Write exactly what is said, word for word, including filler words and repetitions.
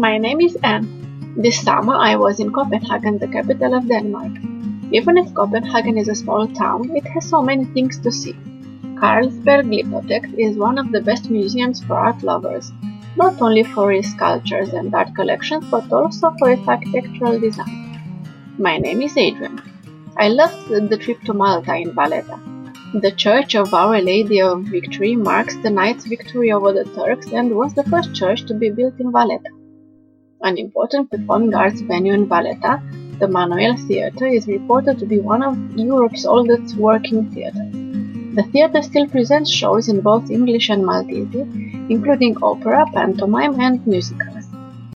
My name is Anne. This summer I was in Copenhagen, the capital of Denmark. Even if Copenhagen is a small town, it has so many things to see. Carlsberg Glyptoteket is one of the best museums for art lovers, not only for its sculptures and art collections, but also for its architectural design. My name is Adrian. I loved the trip to Malta in Valletta. The Church of Our Lady of Victory marks the knight's victory over the Turks and was the first church to be built in Valletta. An important performing arts venue in Valletta, the Manuel Theatre, is reported to be one of Europe's oldest working theatres. The theatre still presents shows in both English and Maltese, including opera, pantomime and musical.